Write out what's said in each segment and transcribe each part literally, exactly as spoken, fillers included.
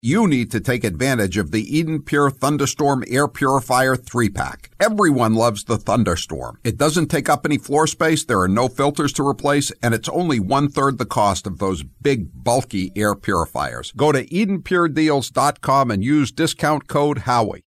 You need to take advantage of the Eden Pure Thunderstorm Air Purifier three pack. Everyone loves the Thunderstorm. It doesn't take up any floor space, there are no filters to replace, and it's only one-third the cost of those big, bulky air purifiers. Go to eden pure deals dot com and use discount code Howie.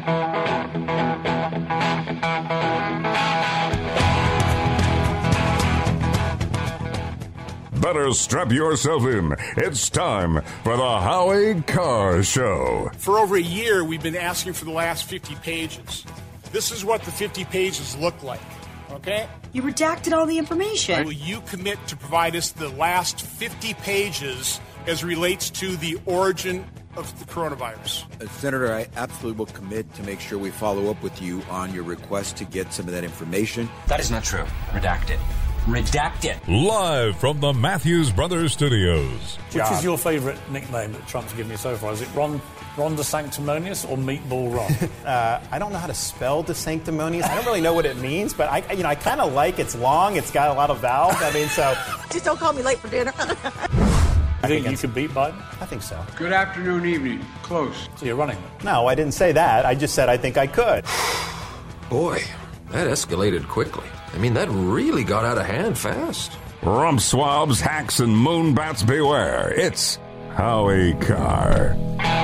Better strap yourself in. It's time for the Howie Carr Show. For over a year, we've been asking for the last fifty pages. This is what the fifty pages look like, okay? You redacted all the information. Will you commit to provide us the last fifty pages as relates to the origin of the coronavirus? Uh, Senator, I absolutely will commit to make sure we follow up with you on your request to get some of that information. That is not true. Redact it. Redact it. Live from the Matthews Brothers Studios. Which is your favourite nickname that Trump's given you so far? Is it Ron, Ron DeSanctimonious or Meatball Ron? uh, I don't know how to spell DeSanctimonious. I don't really know what it means, but I, you know, I kind of like it's long. It's got a lot of vowels. I mean, so Just don't call me late for dinner. You think you could beat Biden? I think so. Good afternoon, evening. Close. So you're running. No, I didn't say that. I just said I think I could. Boy, that escalated quickly. I mean, that really got out of hand fast. Rump swabs, hacks, and moonbats beware. It's Howie Carr.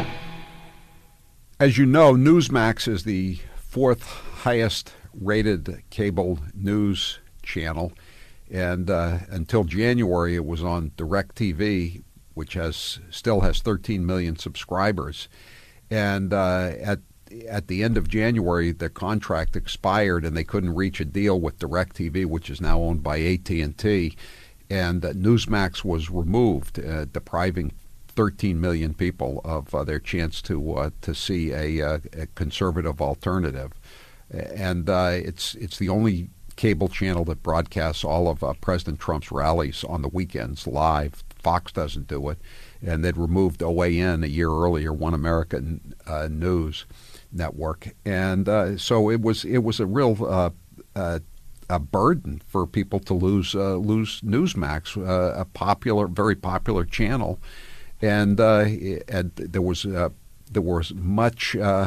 As you know, Newsmax is the fourth highest rated cable news channel. And uh, until January, it was on DirecTV, which has still has thirteen million subscribers. And uh, at at the end of January, their contract expired, and they couldn't reach a deal with DirecTV, which is now owned by A T and T. And uh, Newsmax was removed, uh, depriving thirteen million people of uh, their chance to uh, to see a, uh, a conservative alternative. And uh, it's it's the only cable channel that broadcasts all of uh, President Trump's rallies on the weekends live. Fox doesn't do it. And they'd removed O A N a year earlier, One American uh, News Network. And uh, so it was it was a real uh, uh, a burden for people to lose uh, lose Newsmax, uh, a popular, very popular channel. And uh, and there was uh, there was much uh,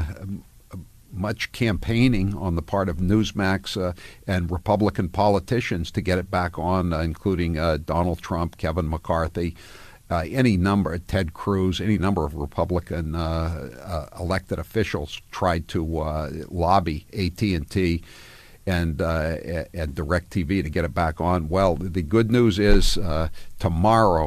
much campaigning on the part of Newsmax uh, and Republican politicians to get it back on, uh, including uh, Donald Trump, Kevin McCarthy, uh, any number, Ted Cruz, any number of Republican uh, uh, elected officials tried to uh, lobby A T and T and uh, and DirecTV to get it back on. Well, the good news is uh, tomorrow,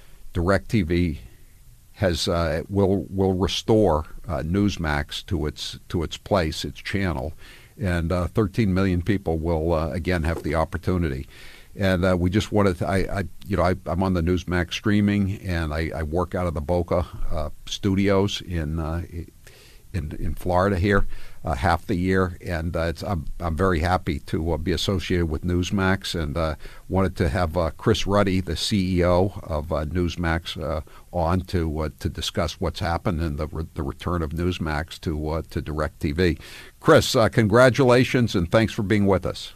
DirecTV has uh, will will restore uh, Newsmax to its to its place, its channel, and uh, thirteen million people will uh, again have the opportunity. And uh, we just wanted to, I, I you know I, I'm on the Newsmax streaming, and I, I work out of the Boca uh, studios in uh, in in Florida here uh, half the year, and uh, it's, I'm I'm very happy to uh, be associated with Newsmax, and uh, wanted to have uh, Chris Ruddy, the C E O of uh, Newsmax, uh, on to uh, to discuss what's happened and the re- the return of Newsmax to uh, to DirecTV. Chris, uh, congratulations and thanks for being with us.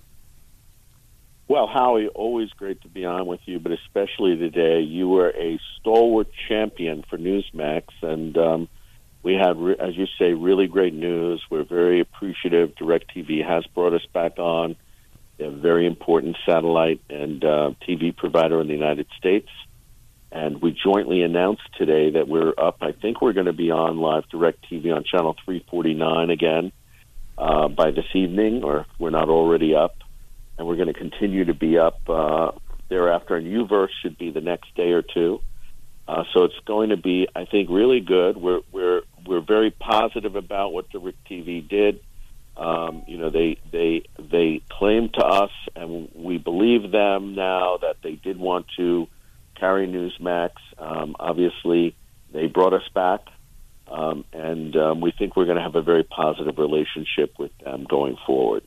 Well, Howie, always great to be on with you, but especially today. You were a stalwart champion for Newsmax, and um, we had, re- as you say, really great news. We're very appreciative. DirecTV has brought us back on. They're a very important satellite and uh, T V provider in the United States. And we jointly announced today that we're up. I think we're going to be on live DirecTV on channel three forty-nine again uh, by this evening, or if we're not already up. And we're going to continue to be up uh, thereafter. And UVerse should be the next day or two. Uh, so it's going to be, I think, really good. We're we're we're very positive about what DirecTV did. Um, you know, they they they claimed to us, and we believe them now, that they did want to carry Newsmax. Um, obviously, they brought us back, um, and um, we think we're going to have a very positive relationship with them going forward.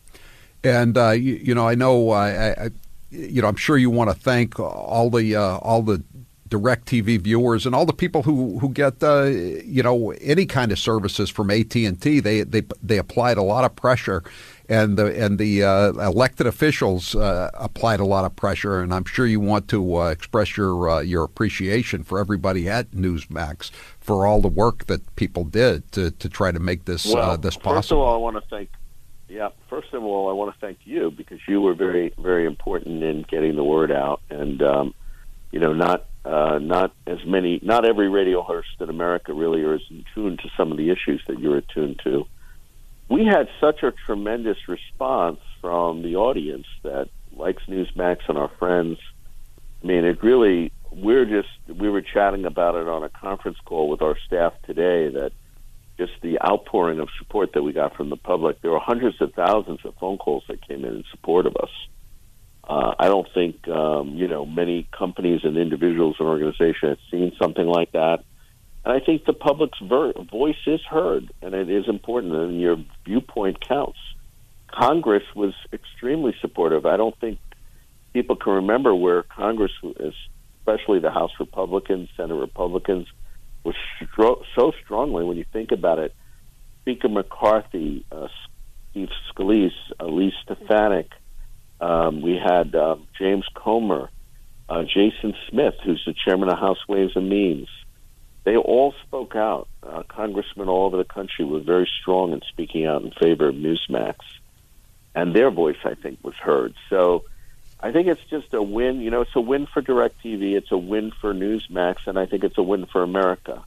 And uh, you, you know, I know, uh, I, you know, I'm sure you want to thank all the uh, all the DirecTV viewers and all the people who who get uh, you know any kind of services from A T and T. They they they applied a lot of pressure, and the and the uh, elected officials uh, applied a lot of pressure. And I'm sure you want to uh, express your uh, your appreciation for everybody at Newsmax for all the work that people did to, to try to make this well, uh, this possible. First of all, I want to thank. Yeah, first of all, I want to thank you because you were very, very important in getting the word out, and um, you know, not uh, not as many, not every radio host in America really is in tune to some of the issues that you're attuned to. We had such a tremendous response from the audience that likes Newsmax and our friends. I mean, it really. We're just we were chatting about it on a conference call with our staff today. That just the outpouring of support that we got from the public. There were hundreds of thousands of phone calls that came in in support of us. Uh, I don't think um, you know many companies and individuals and organizations have seen something like that. And I think the public's ver- voice is heard, and it is important, and your viewpoint counts. Congress was extremely supportive. I don't think people can remember where Congress is. Especially the House Republicans, Senate Republicans, was stro- so strongly, when you think about it, Speaker McCarthy, uh, Steve Scalise, Elise Stefanik, um, we had uh, James Comer, uh, Jason Smith, who's the chairman of House Ways and Means. They all spoke out. Uh, congressmen all over the country were very strong in speaking out in favor of Newsmax. And their voice, I think, was heard. So I think it's just a win. You know, it's a win for DirecTV. It's a win for Newsmax, and I think it's a win for America.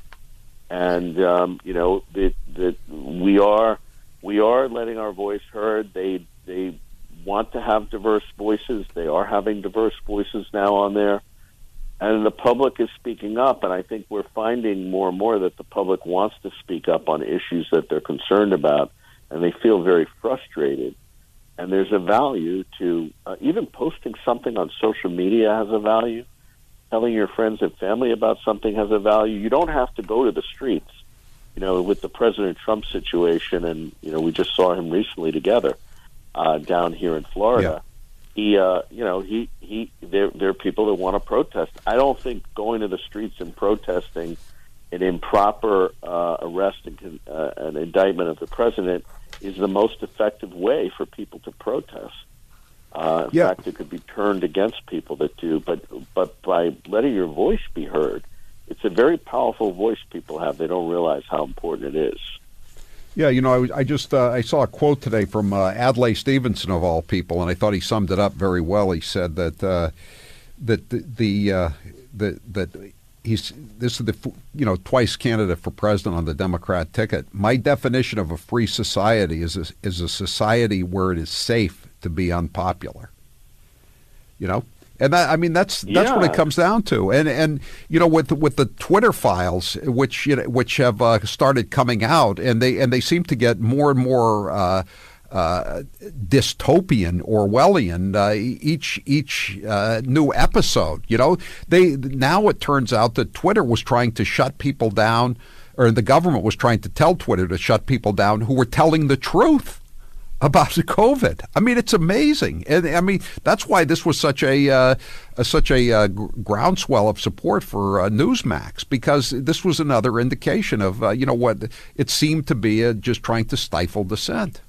And um, you know, that that we are we are letting our voice heard. They they want to have diverse voices. They are having diverse voices now on there, and the public is speaking up. And I think we're finding more and more that the public wants to speak up on issues that they're concerned about, and they feel very frustrated. And there's a value to uh, even posting something on social media has a value. Telling your friends and family about something has a value. You don't have to go to the streets. You know, with the President Trump situation, and, you know, we just saw him recently together uh, down here in Florida. Yeah. He, uh, you know, he, he, there, there are people that want to protest. I don't think going to the streets and protesting an improper uh, arrest and uh, an indictment of the president is the most effective way for people to protest. Uh, in yeah. fact, it could be turned against people that do. But but by letting your voice be heard, it's a very powerful voice people have. They don't realize how important it is. Yeah, you know, I, was, I just uh, I saw a quote today from uh, Adlai Stevenson of all people, and I thought he summed it up very well. He said that uh, that the, the uh, the that. He's this is the you know twice candidate for president on the Democrat ticket. My definition of a free society is a, is a society where it is safe to be unpopular. You know, and that, I mean that's that's yeah. what it comes down to. And and you know with with the Twitter files, which you know, which have uh, started coming out, and they and they seem to get more and more. Uh, Uh, dystopian, Orwellian. Uh, each each uh, new episode, you know, they now it turns out that Twitter was trying to shut people down, or the government was trying to tell Twitter to shut people down who were telling the truth about the COVID. I mean, it's amazing, and I mean that's why this was such a, uh, a such a uh, groundswell of support for uh, Newsmax, because this was another indication of uh, you know what it seemed to be uh, just trying to stifle dissent.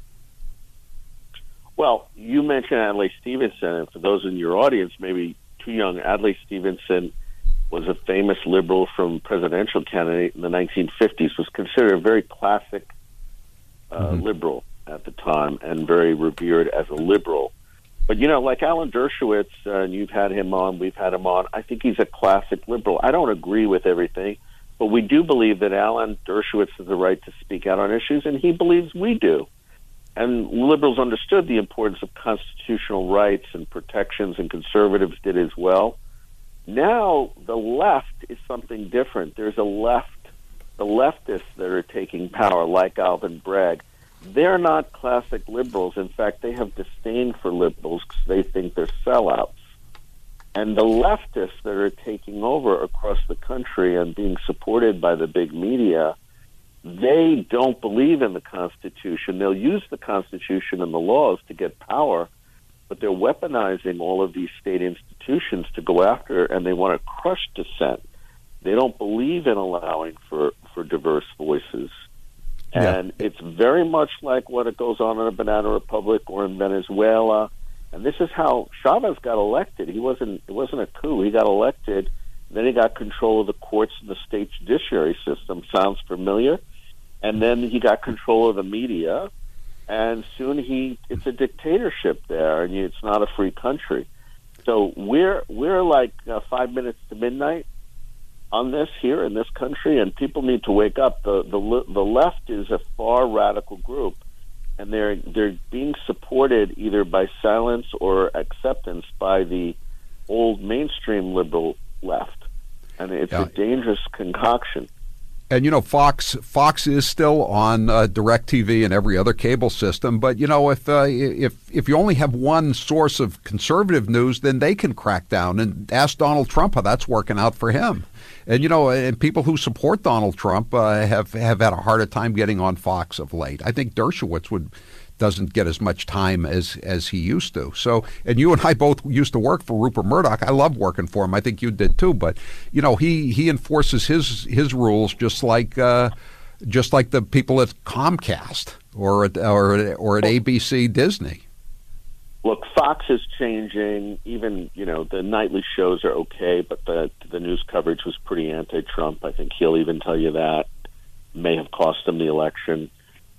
Well, you mentioned Adlai Stevenson, and for those in your audience, maybe too young, Adlai Stevenson was a famous liberal from presidential candidate in the nineteen fifties, was considered a very classic uh, mm-hmm. liberal at the time and very revered as a liberal. But, you know, like Alan Dershowitz, uh, and you've had him on, we've had him on, I think he's a classic liberal. I don't agree with everything, but we do believe that Alan Dershowitz has the right to speak out on issues, and he believes we do. And liberals understood the importance of constitutional rights and protections, and conservatives did as well. Now the left is something different. There's a left, the leftists that are taking power, like Alvin Bragg. They're not classic liberals. In fact, they have disdain for liberals because they think they're sellouts. And the leftists that are taking over across the country and being supported by the big media, they don't believe in the Constitution. They'll use the Constitution and the laws to get power, but they're weaponizing all of these state institutions to go after, and they want to crush dissent. They don't believe in allowing for, for diverse voices. And yeah. It's very much like what it goes on in a banana republic or in Venezuela. And this is how Chavez got elected. He wasn't, it wasn't a coup. He got elected Then he got control of the courts and the state judiciary system. Sounds familiar? And then he got control of the media, and soon he it's a dictatorship there, and it's not a free country. So we're we're like uh, five minutes to midnight on this here in this country, and people need to wake up. The the the left is a far radical group, and they're they're being supported either by silence or acceptance by the old mainstream liberal left, and it's yeah. a dangerous concoction. And, you know, Fox Fox is still on uh, DirecTV and every other cable system. But, you know, if uh, if if you only have one source of conservative news, then they can crack down. And ask Donald Trump how that's working out for him. And, you know, and people who support Donald Trump uh, have, have had a harder time getting on Fox of late. I think Dershowitz would doesn't get as much time as as he used to. So, and you and I both used to work for Rupert Murdoch. I love working for him. I think you did too. But you know, he he enforces his his rules just like uh, just like the people at Comcast or at, or or at A B C Disney. Look, Fox is changing. Even you know the nightly shows are okay, but the the news coverage was pretty anti-Trump. I think he'll even tell you that may have cost him the election.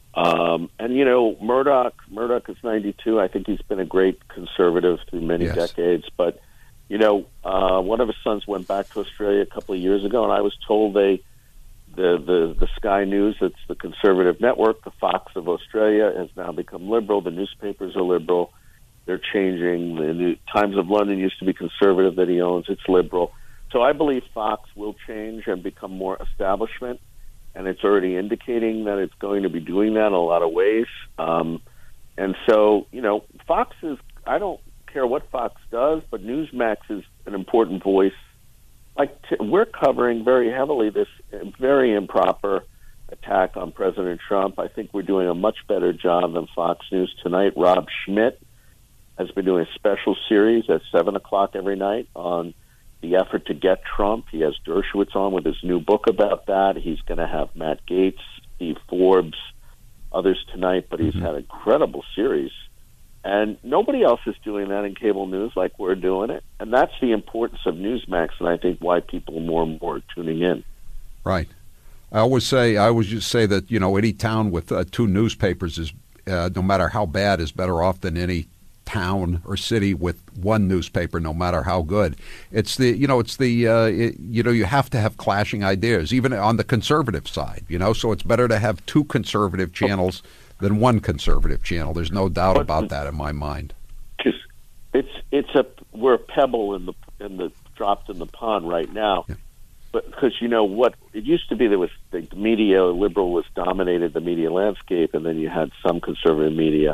Um, and, you know, Murdoch, Murdoch is ninety-two. I think he's been a great conservative through many yes. decades. But, you know, uh, one of his sons went back to Australia a couple of years ago, and I was told they, the, the, the Sky News, it's the conservative network, the Fox of Australia, has now become liberal. The newspapers are liberal. They're changing. The New Times of London used to be conservative that he owns. It's liberal. So I believe Fox will change and become more establishment. And it's already indicating that it's going to be doing that in a lot of ways. Um, and so, you know, Fox is, I don't care what Fox does, but Newsmax is an important voice. Like, t- we're covering very heavily this very improper attack on President Trump. I think we're doing a much better job than Fox News tonight. Rob Schmidt has been doing a special series at seven o'clock every night on the effort to get Trump. He has Dershowitz on with his new book about that. He's going to have Matt Gaetz, Steve Forbes, others tonight, but he's mm-hmm. had an incredible series. And nobody else is doing that in cable news like we're doing it. And that's the importance of Newsmax, and I think why people more and more are tuning in. Right. I always say, I always just say that, you know, any town with uh, two newspapers is, uh, no matter how bad, is better off than any town or city with one newspaper, no matter how good. It's the, you know, it's the, uh, it, you know, you have to have clashing ideas, even on the conservative side, you know, so it's better to have two conservative channels than one conservative channel. There's no doubt but, about that in my mind. Because it's, it's a, we're a pebble in the, in the, dropped in the pond right now. Yeah. But because, you know, what it used to be, there was the media, liberal was dominated the media landscape, and then you had some conservative media.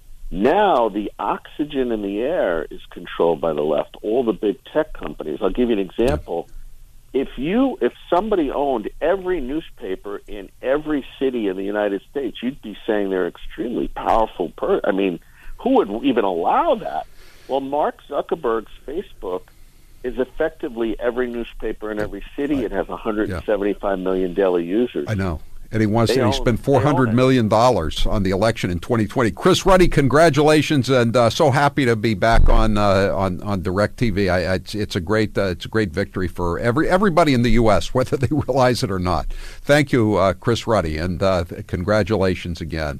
Now the oxygen in the air is controlled by the left. All the big tech companies. I'll give you an example. If you, if somebody owned every newspaper in every city in the United States, you'd be saying they're extremely powerful. Per- I mean, who would even allow that? Well, Mark Zuckerberg's Facebook is effectively every newspaper in every city. It has one hundred seventy-five yeah. million daily users. I know. And he wants they to own, spend four hundred million dollars on the election in twenty twenty. Chris Ruddy, congratulations, and uh, so happy to be back on uh, on on DirecTV. I, I, it's, it's a great uh, it's a great victory for every everybody in the U S, whether they realize it or not. Thank you, uh, Chris Ruddy, and uh, congratulations again.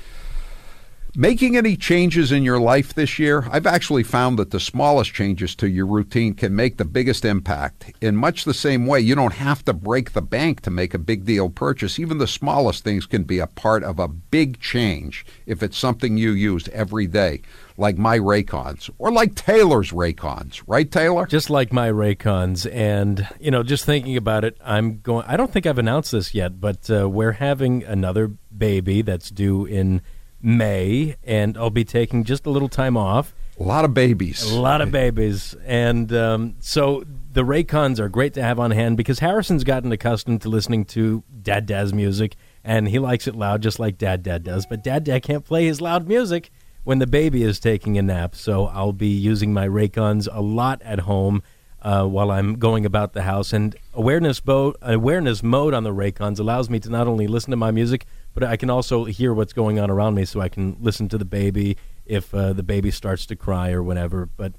Making any changes in your life this year? I've actually found that the smallest changes to your routine can make the biggest impact. In much the same way, you don't have to break the bank to make a big deal purchase. Even the smallest things can be a part of a big change if it's something you use every day, like my Raycons or like Taylor's Raycons. Right, Taylor? Just like my Raycons. And, you know, just thinking about it, I'm going, I don't think I've announced this yet, but uh, we're having another baby that's due in May, and I'll be taking just a little time off. A lot of babies. A lot of babies. And um, so the Raycons are great to have on hand because Harrison's gotten accustomed to listening to Dad Dad's music, and he likes it loud just like Dad Dad does. But Dad Dad can't play his loud music when the baby is taking a nap, so I'll be using my Raycons a lot at home uh, while I'm going about the house. And awareness, bo- awareness mode on the Raycons allows me to not only listen to my music, but I can also hear what's going on around me, so I can listen to the baby if uh, the baby starts to cry or whatever. But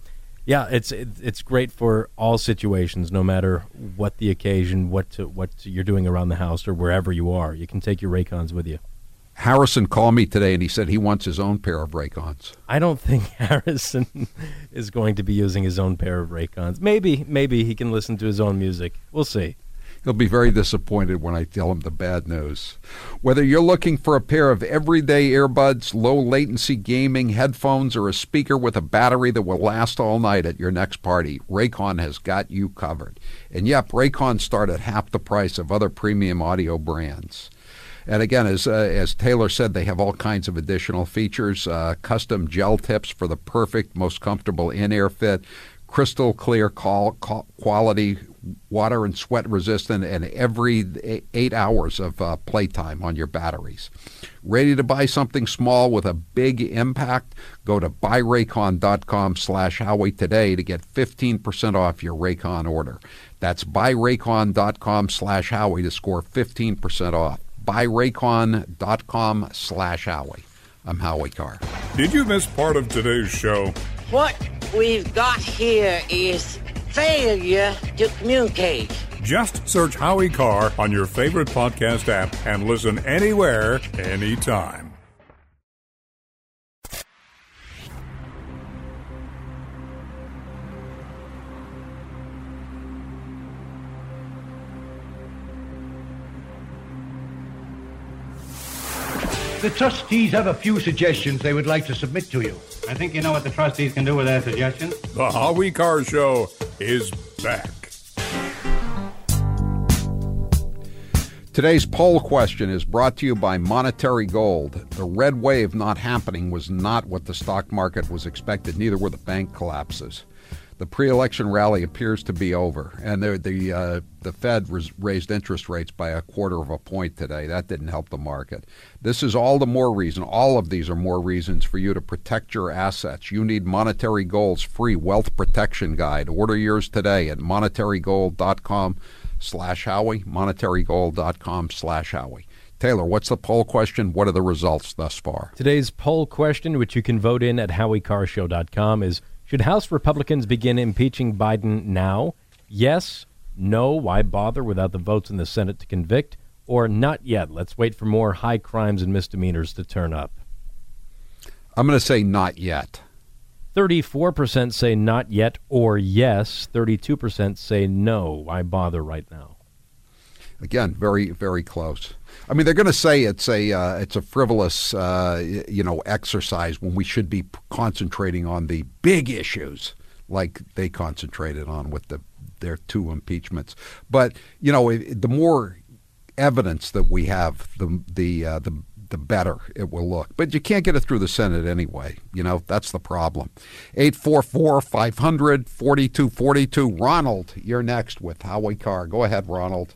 Yeah, it's it, it's great for all situations, no matter what the occasion, what to, what you're doing around the house or wherever you are. You can take your Raycons with you. Harrison called me today, and he said he wants his own pair of Raycons. I don't think Harrison is going to be using his own pair of Raycons. Maybe, maybe he can listen to his own music. We'll see. He'll be very disappointed when I tell him the bad news. Whether you're looking for a pair of everyday earbuds, low-latency gaming headphones, or a speaker with a battery that will last all night at your next party, Raycon has got you covered. And yep, Raycon start at half the price of other premium audio brands. And again, as uh, as Taylor said, they have all kinds of additional features, uh, custom gel tips for the perfect, most comfortable in-ear fit, crystal clear call, call, quality, water and sweat resistant, and every eight hours of uh, playtime on your batteries. Ready to buy something small with a big impact? Go to buyraycon.com slash Howie today to get fifteen percent off your Raycon order. That's buyraycon.com slash Howie to score fifteen percent off. buyraycon.com slash Howie. I'm Howie Carr. Did you miss part of today's show? What we've got here is failure to communicate. Just search Howie Carr on your favorite podcast app and listen anywhere, anytime. The trustees have a few suggestions they would like to submit to you. I think you know what the trustees can do with their suggestions. The Howie Carr Show is back. Today's poll question is brought to you by Monetary Gold. The red wave not happening was not what the stock market was expected. Neither were the bank collapses. The pre-election rally appears to be over, and the the, uh, the Fed res- raised interest rates by a quarter of a point today. That didn't help the market. This is all the more reason, all of these are more reasons for you to protect your assets. You need Monetary Gold's free wealth protection guide. Order yours today at monetarygold.com slash Howie, monetarygold.com slash Howie. Taylor, what's the poll question? What are the results thus far? Today's poll question, which you can vote in at howie carr show dot com, is: should House Republicans begin impeaching Biden now? Yes. No. Why bother without the votes in the Senate to convict? Or not yet. Let's wait for more high crimes and misdemeanors to turn up. I'm going to say not yet. thirty-four percent say not yet or yes. thirty-two percent say no. Why bother right now? Again, very, very close. I mean, they're going to say it's a uh, it's a frivolous, uh, you know, exercise when we should be concentrating on the big issues like they concentrated on with the their two impeachments. But you know, the more evidence that we have, the the uh, the the better it will look. But you can't get it through the Senate anyway. You know, that's the problem. eight four four, five hundred, forty-two forty-two. Ronald, you're next with Howie Carr. Go ahead, Ronald.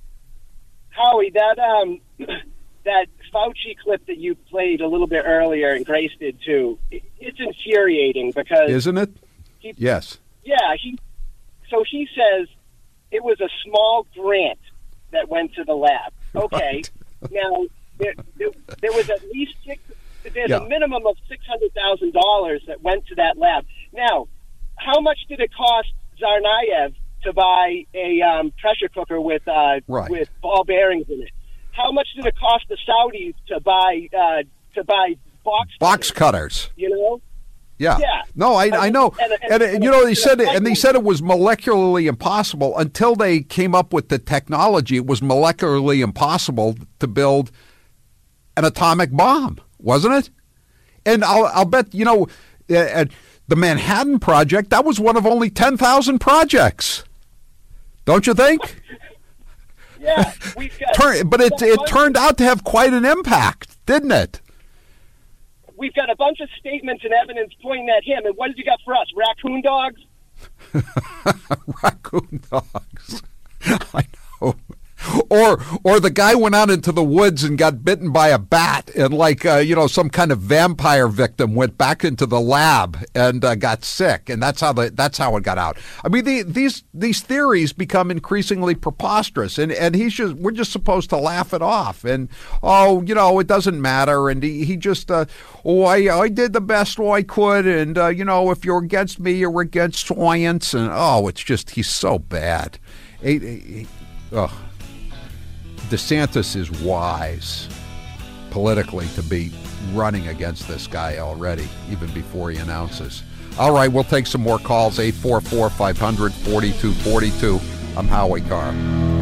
Howie, that um, that Fauci clip that you played a little bit earlier, and Grace did too, it's infuriating because... Isn't it? He, yes. Yeah. He, so he says it was a small grant that went to the lab. Okay. Right. Now, there, there, there was at least six... There's yeah. a minimum of six hundred thousand dollars that went to that lab. Now, how much did it cost Tsarnaev to buy a um, pressure cooker with uh, right. with ball bearings in it? How much did it cost the Saudis to buy uh, to buy box box cutters? cutters you know. Yeah. yeah. No, I, I know. And, and, and, and you know, they said it, and they said it was molecularly impossible until they came up with the technology. It was molecularly impossible to build an atomic bomb, wasn't it? And I'll, I'll bet, you know, uh, the Manhattan Project, that was one of only ten thousand projects. Don't you think? Yeah. We've got, Turn, but it, it turned out to have quite an impact, didn't it? We've got a bunch of statements and evidence pointing at him. And what has he got for us? Raccoon dogs? Raccoon dogs. I know. or or the guy went out into the woods and got bitten by a bat, and like uh, you know, some kind of vampire victim went back into the lab and uh, got sick, and that's how the that's how it got out. I mean, the, these these theories become increasingly preposterous, and and he's just we're just supposed to laugh it off, and oh, you know, it doesn't matter, and he he just uh, oh, I I did the best I could, and uh, you know, if you're against me, you're against science, and oh, it's just he's so bad. He, he, oh. DeSantis is wise politically to be running against this guy already, even before he announces. All right, we'll take some more calls, eight four four, five hundred, forty-two forty-two. I'm Howie Carr.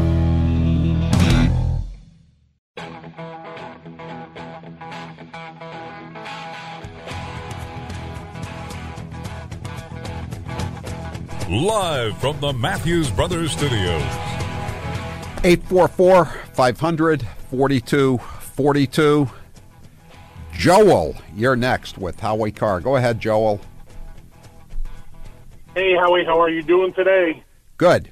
Live from the Matthews Brothers Studios. eight four four, five hundred, forty-two forty-two. Joel, you're next with Howie Carr. Go ahead, Joel. Hey, Howie, how are you doing today? Good.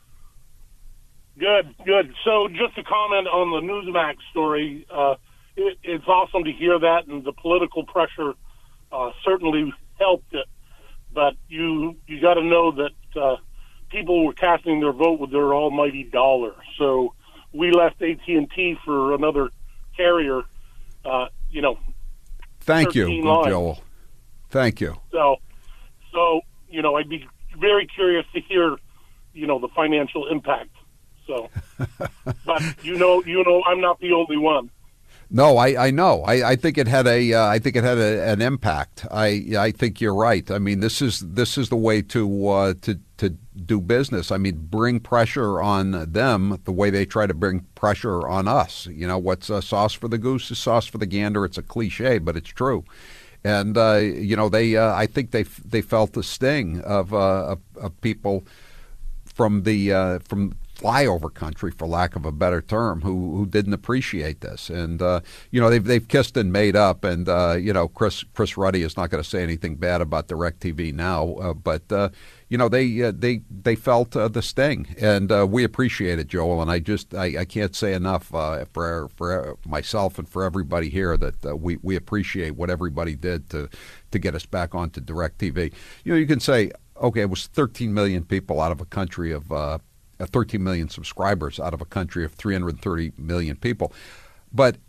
Good, good. So just to comment on the Newsmax story, uh, it, it's awesome to hear that, and the political pressure uh, certainly helped it. But you you got to know that uh, people were casting their vote with their almighty dollar. So we left A T and T for another carrier, uh, you know. Thank you, lines. Joel. Thank you. So, so you know, I'd be very curious to hear, you know, the financial impact. So, but you know, you know, I'm not the only one. No, I, I know. I, I think it had a uh, I think it had a, an impact. I I think you're right. I mean, this is this is the way to uh, to to do business. I mean, bring pressure on them the way they try to bring pressure on us. You know, what's uh, sauce for the goose is sauce for the gander. It's a cliche, but it's true. And uh, you know, they uh, I think they they felt the sting of uh, of, of people from the uh, from. flyover country, for lack of a better term, who who didn't appreciate this, and uh, you know they've they've kissed and made up, and uh, you know Chris Chris Ruddy is not going to say anything bad about DirecTV now, uh, but uh, you know they uh, they they felt uh, the sting, and uh, we appreciate it, Joel. And I just I, I can't say enough uh, for for myself and for everybody here that uh, we we appreciate what everybody did to to get us back onto DirecTV. You know, you can say, okay, it was thirteen million people out of a country of uh, thirteen million subscribers out of a country of three hundred thirty million people. But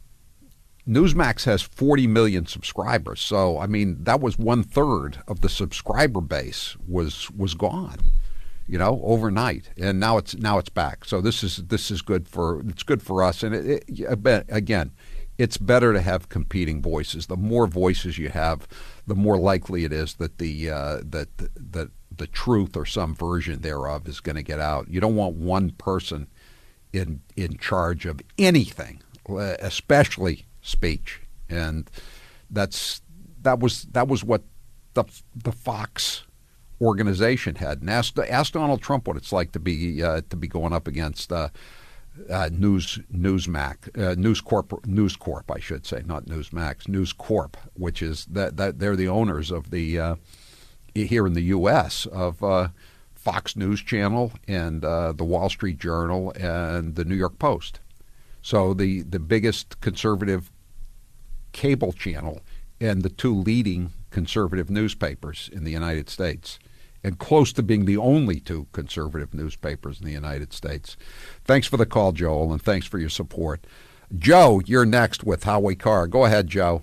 Newsmax has forty million subscribers. So, I mean, that was one third of the subscriber base was was gone, you know, overnight. And now it's now it's back. So this is this is good for it's good for us. And it, it, again, it's better to have competing voices. The more voices you have, the more likely it is that the uh, that that the truth or some version thereof is going to get out. You don't want one person in in charge of anything, especially speech. And that's that was that was what the the Fox organization had. And ask ask Donald Trump what it's like to be uh, to be going up against uh, uh, News Newsmax uh, News Corp News Corp I should say, not Newsmax, News Corp, which is that that they're the owners of the. Uh, here in the U S of uh, Fox News Channel and uh, the Wall Street Journal and the New York Post. So the, the biggest conservative cable channel and the two leading conservative newspapers in the United States, and close to being the only two conservative newspapers in the United States. Thanks for the call, Joel, and thanks for your support. Joe, you're next with Howie Carr. Go ahead, Joe.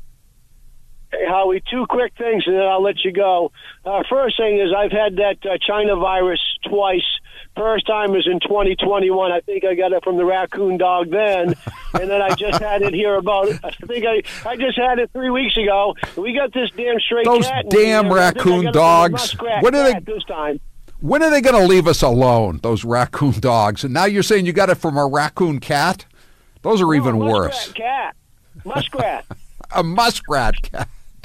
Hey, Howie, two quick things, and then I'll let you go. Uh, first thing is I've had that uh, China virus twice. First time was in twenty twenty-one. I think I got it from the raccoon dog then. And then I just had it here about, I think I I just had it three weeks ago. We got this damn stray Those cat. Those damn here. raccoon dogs. When are they, this time. When are they going to leave us alone, those raccoon dogs? And now you're saying you got it from a raccoon cat? Those are no, even muskrat worse. Cat. Muskrat. A muskrat cat.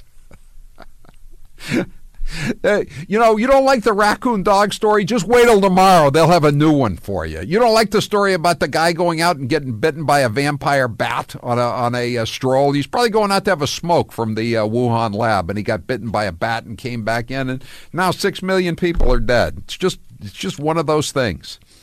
Uh, you know, you don't like the raccoon dog story? Just wait till tomorrow. They'll have a new one for you. You don't like the story about the guy going out and getting bitten by a vampire bat on a on a, a stroll? He's probably going out to have a smoke from the uh, Wuhan lab, and he got bitten by a bat and came back in, and now six million people are dead. It's just it's just one of those things.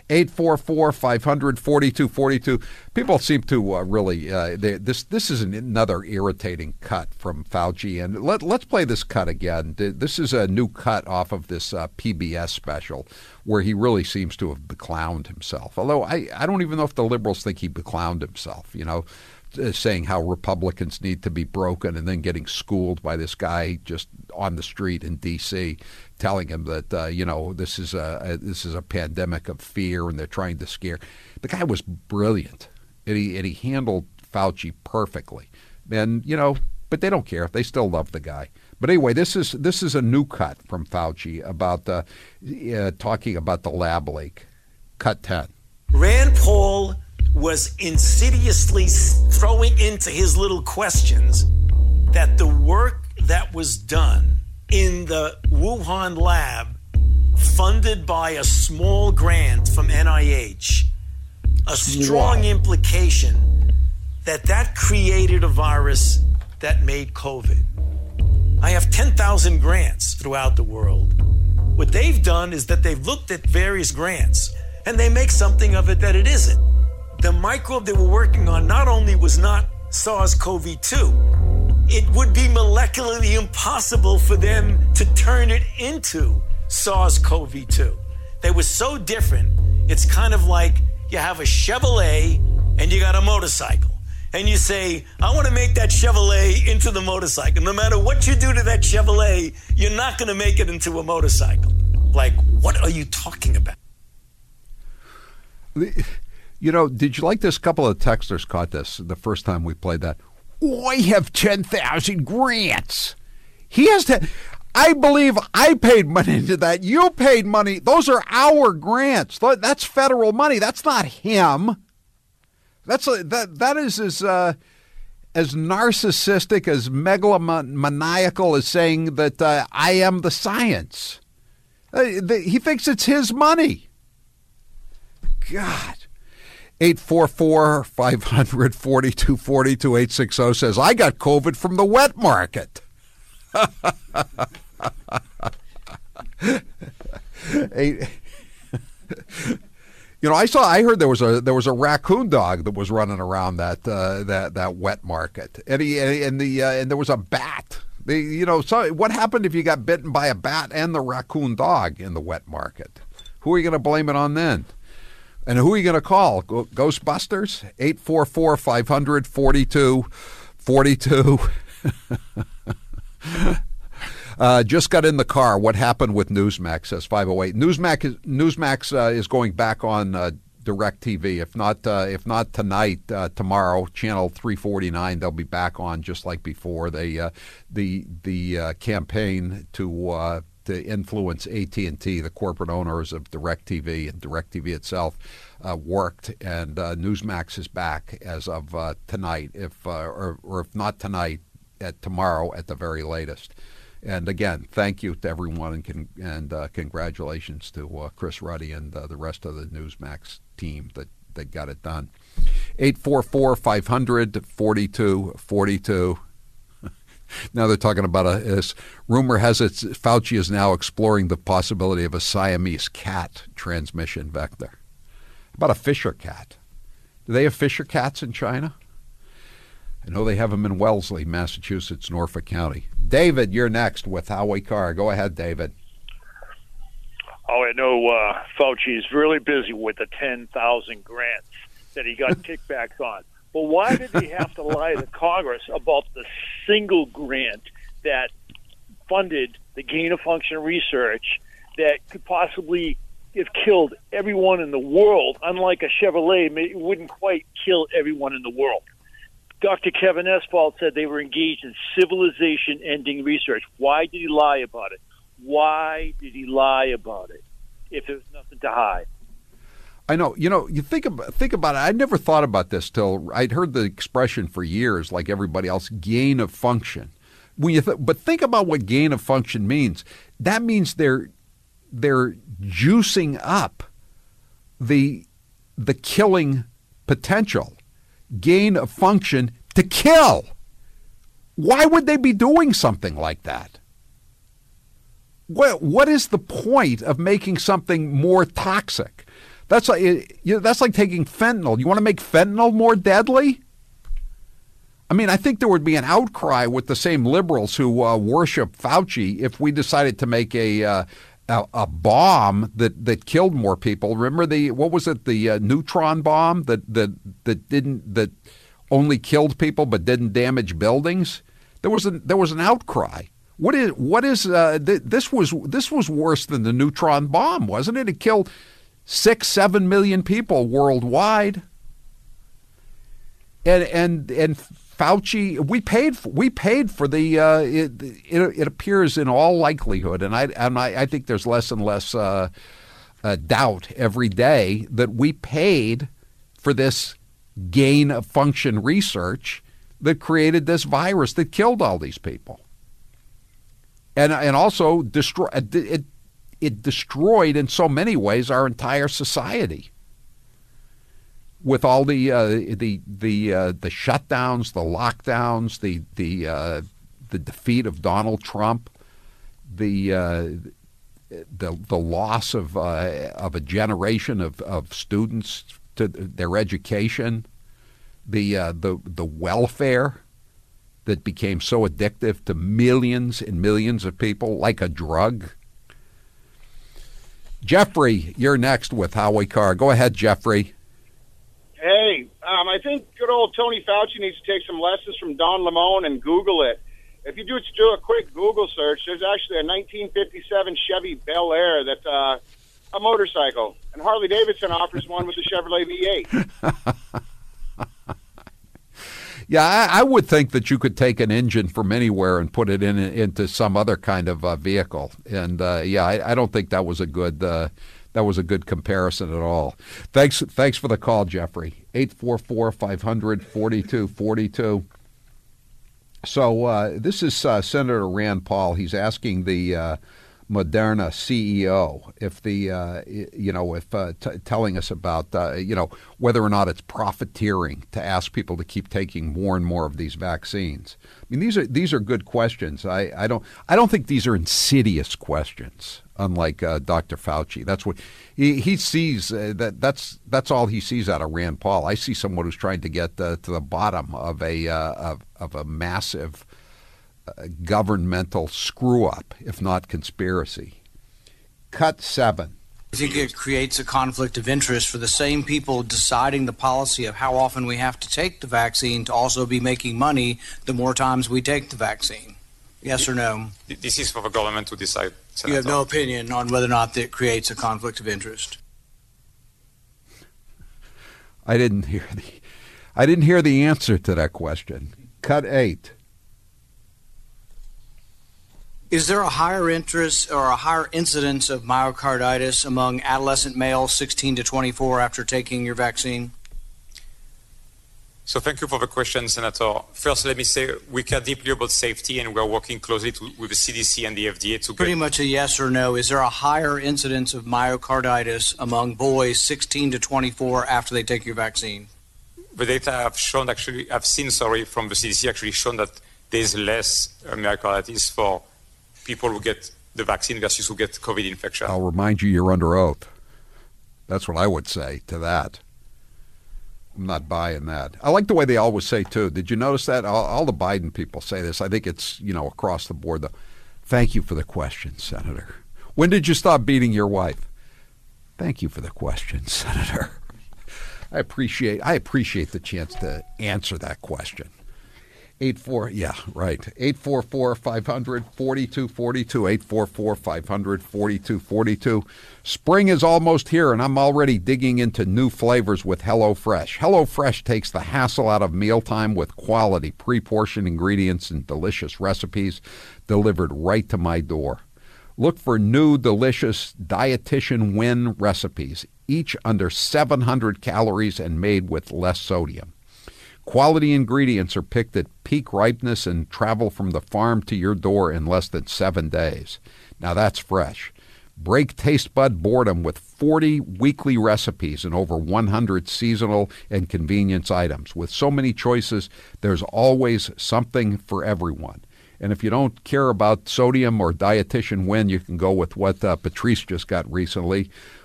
eight four four, five hundred, forty-two forty-two. People seem to uh, really uh, they, this this is an, another irritating cut from Fauci, and let, let's play this cut again. This is a new cut off of this uh, P B S special where he really seems to have beclowned himself. Although I, I don't even know if the liberals think he beclowned himself, you know, saying how Republicans need to be broken and then getting schooled by this guy just on the street in D C telling him that, uh, you know, this is a, a this is a pandemic of fear and they're trying to scare. The guy was brilliant, and he, and he handled Fauci perfectly. And, you know, but they don't care. They still love the guy. But anyway, this is this is a new cut from Fauci about uh, uh, talking about the lab leak. Cut ten. Rand Paul was insidiously throwing into his little questions that the work that was done in the Wuhan lab, funded by a small grant from N I H, a strong wow. implication that that created a virus that made COVID. I have ten thousand grants throughout the world. What they've done is that they've looked at various grants and they make something of it that it isn't. The microbe they were working on not only was not SARS-C o V two, it would be molecularly impossible for them to turn it into SARS-C o V two. They were so different, it's kind of like you have a Chevrolet and you got a motorcycle. And you say, I want to make that Chevrolet into the motorcycle. No matter what you do to that Chevrolet, you're not going to make it into a motorcycle. Like, what are you talking about? You know, did you like this? Couple of texters caught this the first time we played that. I have ten thousand grants. He has to. I believe I paid money into that. You paid money. Those are our grants. That's federal money. That's not him. That's a, that that is as uh, as narcissistic, as megalomaniacal as saying that uh, I am the science. Uh, the, he thinks it's his money. God. eight four four, five hundred, forty-two forty-two, eight six zero says, I got COVID from the wet market. Eight, you know, I saw, I heard there was a there was a raccoon dog that was running around that uh, that that wet market, and he and the uh, and there was a bat. The, you know, so what happened if you got bitten by a bat and the raccoon dog in the wet market? Who are you going to blame it on then? And who are you going to call? Ghostbusters? eight four four, five hundred, forty-two forty-two. uh, just got in the car. What happened with Newsmax, says five oh eight. Newsmax is, Newsmax, uh, is going back on uh, DirecTV. If not, uh, if not tonight, uh, tomorrow, channel three forty-nine, they'll be back on just like before. They, uh, the the uh, campaign to uh, to influence A T and T, the corporate owners of DirecTV and DirecTV itself, uh, worked, and uh, Newsmax is back as of uh, tonight, if uh, or, or if not tonight, at tomorrow at the very latest. And again, thank you to everyone, and con- and uh, congratulations to uh, Chris Ruddy and uh, the rest of the Newsmax team that, that got it done. eight four four, five hundred, forty-two forty-two. Now they're talking about a this rumor has it Fauci is now exploring the possibility of a Siamese cat transmission vector. How about a Fisher cat? Do they have Fisher cats in China? I know they have them in Wellesley, Massachusetts, Norfolk County. David, you're next with Howie Carr. Go ahead, David. Oh, I know uh, Fauci is really busy with the ten thousand grants that he got kickbacks on. But why did he have to lie to Congress about the single grant that funded the gain-of-function research that could possibly have killed everyone in the world? Unlike a Chevrolet, it wouldn't quite kill everyone in the world. Doctor Kevin Espalt said they were engaged in civilization-ending research. Why did he lie about it? Why did he lie about it if there was nothing to hide? I know. You know, you think about, think about it. I never thought about this till I'd heard the expression for years, like everybody else, gain of function. When you th- but think about what gain of function means. That means they're they're juicing up the the killing potential. Gain of function to kill. Why would they be doing something like that? What what is the point of making something more toxic? That's like you know, that's like taking fentanyl. You want to make fentanyl more deadly? I mean, I think there would be an outcry with the same liberals who uh, worship Fauci if we decided to make a uh, a, a bomb that, that killed more people. Remember the what was it? The uh, neutron bomb that that that didn't that only killed people but didn't damage buildings. There was an there was an outcry. What is what is uh, th- this was this was worse than the neutron bomb, wasn't it? It killed six, seven million people worldwide. And and and Fauci, we paid for, we paid for the. Uh, it, it it appears in all likelihood, and I and I, I think there's less and less uh, uh, doubt every day that we paid for this gain of function research that created this virus that killed all these people. And and also destroy it. It destroyed in so many ways our entire society. With all the uh, the the uh, the shutdowns, the lockdowns, the the uh, the defeat of Donald Trump, the uh, the the loss of uh, of a generation of, of students to their education, the uh, the the welfare that became so addictive to millions and millions of people, like a drug. Jeffrey, you're next with Howie Carr. Go ahead, Jeffrey. Hey, um, I think good old Tony Fauci needs to take some lessons from Don Lemon and Google it. If you do, do a quick Google search, there's actually a nineteen fifty-seven Chevy Bel Air that's uh, a motorcycle, and Harley Davidson offers one with the Chevrolet V eight. Yeah, I, I would think that you could take an engine from anywhere and put it in into some other kind of uh, vehicle, and uh, yeah, I, I don't think that was a good uh, that was a good comparison at all. Thanks, thanks for the call, Jeffrey. eight four four, five hundred, forty-two forty-two. So uh, this is uh, Senator Rand Paul. He's asking the uh, Moderna C E O if the uh, you know if uh, t- telling us about uh, you know whether or not it's profiteering to ask people to keep taking more and more of these vaccines. I mean, these are these are good questions. I, I don't I don't think these are insidious questions. Unlike uh, Doctor Fauci, that's what he he sees. Uh, that that's that's all he sees out of Rand Paul. I see someone who's trying to get uh, to the bottom of a uh, of of a massive governmental screw-up, if not conspiracy. Cut seven. I think it creates a conflict of interest for the same people deciding the policy of how often we have to take the vaccine to also be making money the more times we take the vaccine. Yes or no? This is for the government to decide, Senator. You have no opinion on whether or not that creates a conflict of interest? I didn't hear the, I didn't hear the answer to that question. Cut eight. Is there a higher interest or a higher incidence of myocarditis among adolescent males sixteen to twenty-four after taking your vaccine? So thank you for the question, Senator. First, let me say we care deeply about safety, and we're working closely to, with the C D C and the F D A to Pretty get... much a yes or no. Is there a higher incidence of myocarditis among boys sixteen to twenty-four after they take your vaccine? The data have shown, actually, I've seen, sorry, from the C D C actually shown that there's less uh, myocarditis for people who get the vaccine versus who get COVID infection. I'll remind you, you're under oath. That's what I would say to that. I'm not buying that. I like the way they always say, too. Did you notice that? All, all the Biden people say this. I think it's, you know, across the board. Though. Thank you for the question, Senator. When did you stop beating your wife? Thank you for the question, Senator. I appreciate I appreciate the chance to answer that question. Eight four, yeah, right. Eight four four five hundred forty two forty two. Eight four four five hundred forty two forty two. Spring is almost here, and I'm already digging into new flavors with HelloFresh. HelloFresh takes the hassle out of mealtime with quality, pre-portioned ingredients and delicious recipes delivered right to my door. Look for new, delicious dietitian win recipes, each under seven hundred calories and made with less sodium. Quality ingredients are picked at peak ripeness and travel from the farm to your door in less than seven days. Now that's fresh. Break taste bud boredom with forty weekly recipes and over one hundred seasonal and convenience items. With so many choices, there's always something for everyone. And if you don't care about sodium or dietitian win, you can go with what uh, Patrice just got recently,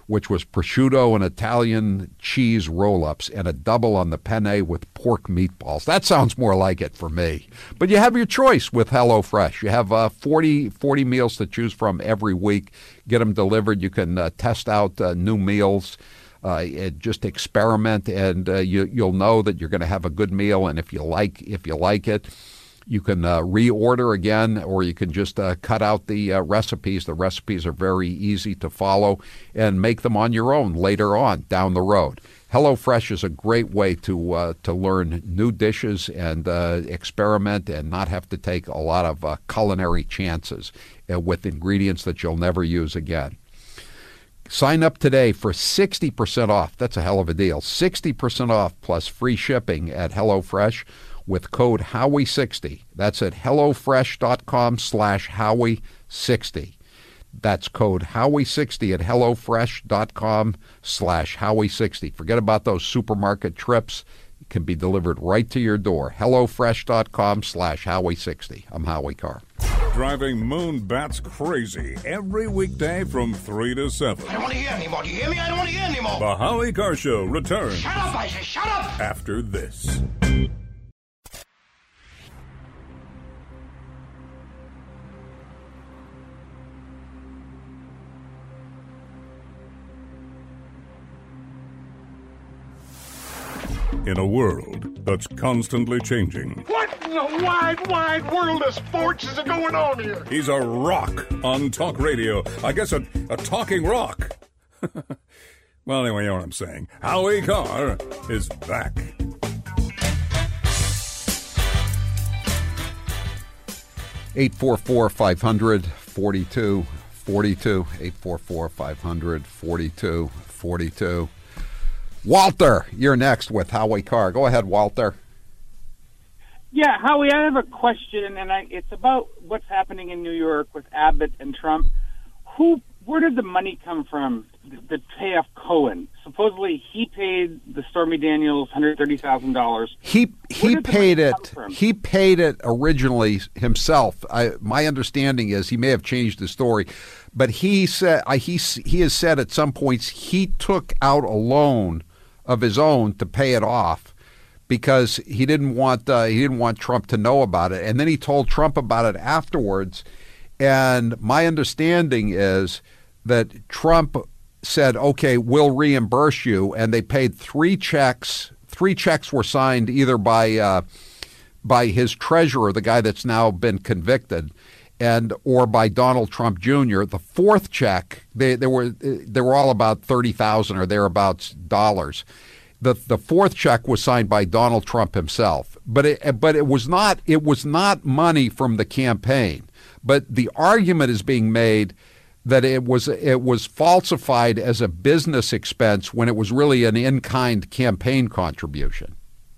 which was prosciutto and Italian cheese roll-ups and a double on the penne with pork meatballs. That sounds more like it for me. But you have your choice with HelloFresh. You have uh, forty, forty meals to choose from every week. Get them delivered. You can uh, test out uh, new meals. Uh, just experiment, and uh, you, you'll know that you're going to have a good meal. And if you like, if you like it, you can uh, reorder again, or you can just uh, cut out the uh, recipes. The recipes are very easy to follow, and make them on your own later on down the road. HelloFresh is a great way to uh, to learn new dishes and uh, experiment, and not have to take a lot of uh, culinary chances uh, with ingredients that you'll never use again. Sign up today for sixty percent off. That's a hell of a deal. sixty percent off plus free shipping at HelloFresh with code Howie sixty. That's at HelloFresh.com slash Howie sixty. That's code Howie sixty at HelloFresh.com slash Howie sixty. Forget about those supermarket trips. It can be delivered right to your door. HelloFresh.com slash Howie sixty. I'm Howie Carr. Driving moon bats crazy every weekday from three to seven. I don't want to hear anymore. Do you hear me? I don't want to hear anymore. The Howie Carr Show returns. Shut up, I say, shut up! After this. In a world that's constantly changing. What in the wide, wide world of sports is going on here? He's a rock on talk radio. I guess a, a talking rock. Well, anyway, you know what I'm saying. Howie Carr is back. eight four four, five hundred, forty-two forty-two. eight four four, five hundred, forty-two forty-two. Walter, you're next with Howie Carr. Go ahead, Walter. Yeah, Howie, I have a question, and I, it's about what's happening in New York with Abbott and Trump. Who, where did the money come from to pay off Cohen? Supposedly, he paid the Stormy Daniels one hundred thirty thousand dollars. He he paid it. He paid it originally himself. I, my understanding is he may have changed the story, but he said I, he he has said at some points he took out a loan of his own to pay it off because he didn't want uh, he didn't want Trump to know about it, and then he told Trump about it afterwards. And my understanding is that Trump said, "Okay, we'll reimburse you," and they paid three checks. Three checks were signed either by uh, by his treasurer, the guy that's now been convicted, and or by Donald Trump Junior The fourth check, they, they were they were all about thirty thousand or thereabouts dollars. The the fourth check was signed by Donald Trump himself, but it but it was not it was not money from the campaign. But the argument is being made that it was it was falsified as a business expense when it was really an in-kind campaign contribution.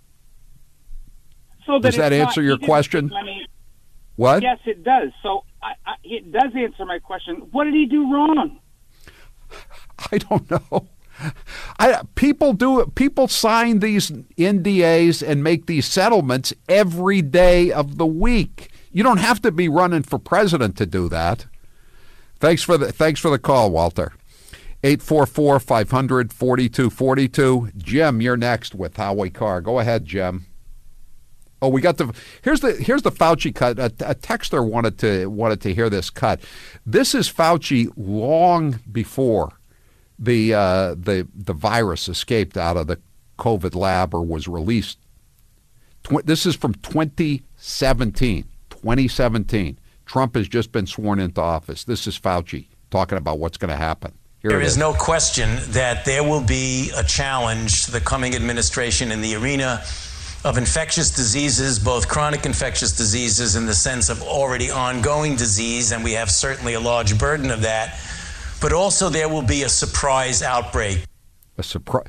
So that does that answer not, your question? What? Yes, it does. So I, I, it does answer my question. What did he do wrong? I don't know. I, people do people sign these N D As and make these settlements every day of the week. You don't have to be running for president to do that. Thanks for the thanks for the call, Walter. eight four four, five hundred, forty-two forty-two. Jim, you're next with Howie Carr. Go ahead, Jim. Oh, we got the here's the here's the Fauci cut. A, a texter wanted to wanted to hear this cut. This is Fauci long before the uh, the the virus escaped out of the COVID lab or was released. Tw- this is from twenty seventeen. twenty seventeen. Trump has just been sworn into office. This is Fauci talking about what's going to happen. Here There it is is no question that there will be a challenge to the coming administration in the arena of infectious diseases, both chronic infectious diseases in the sense of already ongoing disease, and we have certainly a large burden of that, but also there will be a surprise outbreak. A surprise.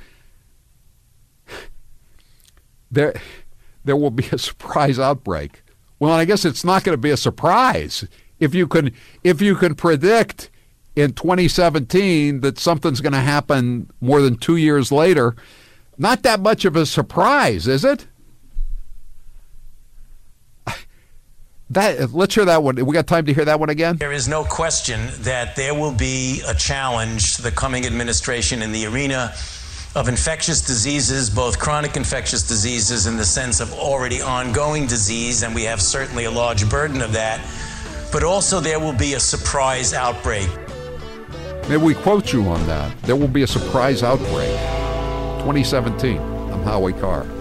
There, there will be a surprise outbreak. Well, I guess it's not going to be a surprise if you can if you can predict in twenty seventeen that something's going to happen more than two years later. Not that much of a surprise, is it? That let's hear that one. We got time to hear that one again? There is no question that there will be a challenge to the coming administration in the arena of infectious diseases, both chronic infectious diseases in the sense of already ongoing disease, and we have certainly a large burden of that, but also there will be a surprise outbreak. Maybe we quote you on that. There will be a surprise outbreak. twenty seventeen. I'm Howie Carr.